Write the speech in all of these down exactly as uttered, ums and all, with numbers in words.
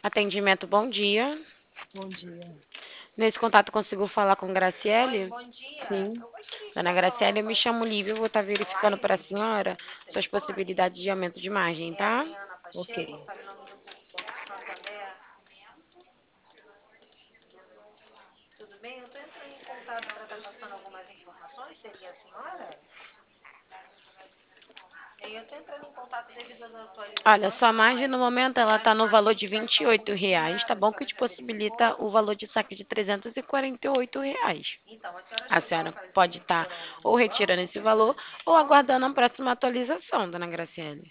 Atendimento, bom dia. Bom dia. Nesse contato consigo falar com Graciele? Oi, bom dia. Sim, Eu gostaria de Dona estar Graciele, falando eu com me a chamo Lívia, eu vou estar verificando para a Laine, senhora do suas telefone. possibilidades de aumento de margem, É a tá? Adriana ok. Pacheco, eu falei o nome do Banco Santander. Tudo bem? Eu estou entrando em contato para estar passando algumas informações. Seria a senhora? Eu estou entrando em contato devido às Olha, atualizações sua que margem no momento ela das está no valor margens de já vinte e estão oito reais, tá confirmadas. A bom? Que senhora te já possibilita verificou? o valor de saque de trezentos e quarenta e oito reais. Então, a senhora A chegou a senhora pode fazer estar por algum ou retirando banco esse para estar valor ou antecipando? aguardando a próxima atualização, Dona Graciele.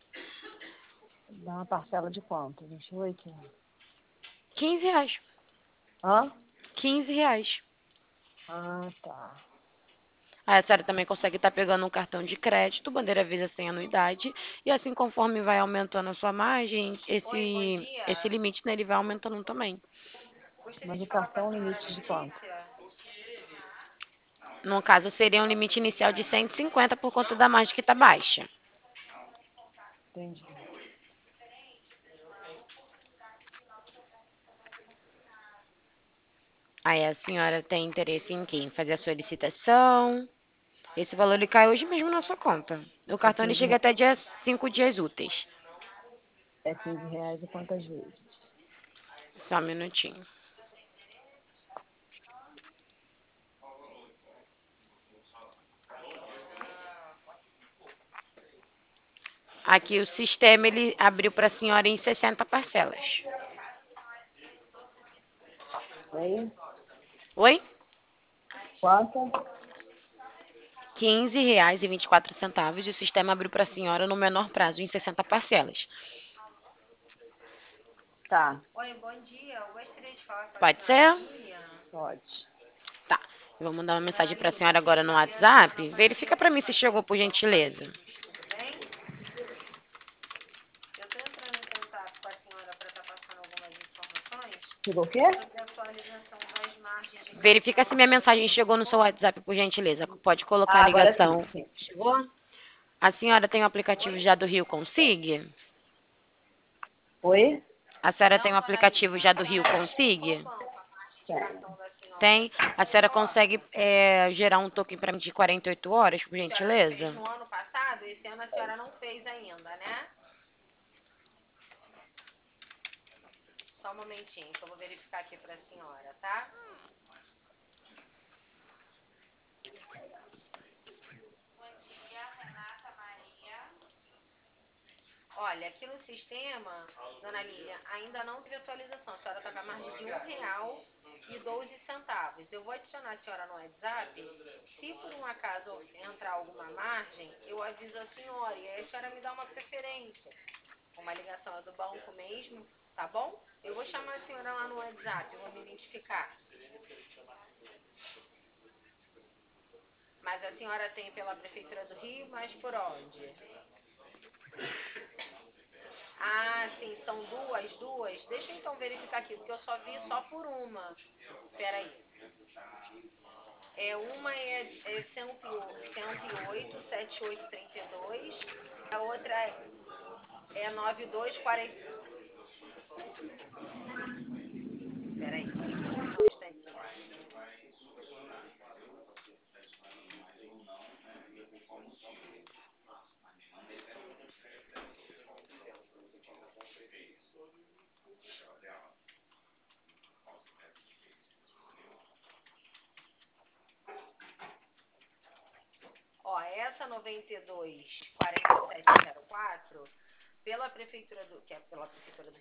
Dá uma parcela de quanto? vinte e oito? quinze reais. Hã? quinze reais. Ah, tá. Aí a senhora também consegue estar pegando um cartão de crédito, bandeira Visa sem anuidade, e assim conforme vai aumentando a sua margem, Oi, bom esse, esse dia. limite nele vai aumentando também. Gostaria Mas de o falar com a cartão senhora limite de quanto? Letícia. No caso, seria um limite inicial de cento e cinquenta por conta da margem que está baixa. Entendi. Aí a senhora tem interesse em quem? Fazer a solicitação. Esse valor ele cai hoje mesmo na sua conta. O É cartão ele quinze, chega re- até dia cinco dias úteis. é quinze reais e quantas vezes? Só um minutinho. Aqui o sistema ele abriu para a senhora em sessenta parcelas. Oi? Oi? Quanto? quinze reais e vinte e quatro centavos e o sistema abriu para a senhora no menor prazo, em sessenta parcelas. Tá, Oi, bom dia. Eu gostaria de falar com a Pode senhora ser? Lilian. pode. Tá. Eu vou mandar uma Dona mensagem para a Lilian, senhora agora no aqui é a Adriana WhatsApp. Verifica para Pacheco, mim se chegou, fazendo por do Banco gentileza. Pacíficos, tudo bem? Eu estou entrando em contato com a senhora para estar passando algumas informações Chegou o quê? sobre a atualização das margens de Verifica se minha creditório. mensagem chegou no seu WhatsApp, por gentileza. Pode colocar a Ah, agora sim, ligação. sim. Chegou? A senhora tem o aplicativo Oi? já do Rio Consig? Oi? A senhora tem o Não, dona aplicativo Lilian. A já do Rio senhora tem qual Consig? banco? A margem de Tem. cartão da senhora? Tem. A senhora consegue é, gerar um token para mim de quarenta e oito horas, por A senhora já fez gentileza? no ano passado? Esse ano a senhora não fez ainda, né? Só um momentinho que eu vou verificar aqui para a senhora, tá? Bom dia, Renata Maria. Olha, aqui no sistema, dona Lilian, ainda não teve atualização. A senhora está com a margem de um real e doze centavos. Eu vou adicionar a senhora no WhatsApp. Se por um acaso entrar alguma margem, eu aviso a senhora. E aí a senhora me dá uma preferência. Uma ligação é do banco mesmo, tá bom? Eu vou chamar a senhora lá no WhatsApp, eu vou me identificar. Mas a senhora tem pela Prefeitura do Rio, mas por onde? Ah, sim, são duas, duas. Deixa eu então verificar aqui, porque eu só vi só por uma. Peraí. É, uma é, é cento e oito, setenta e oito, trinta e dois. A outra é noventa e dois, quarenta. Peraí, só um instantinho. Ó, essa noventa e dois, quarenta e sete, zero quatro, pela prefeitura do, que é pela prefeitura do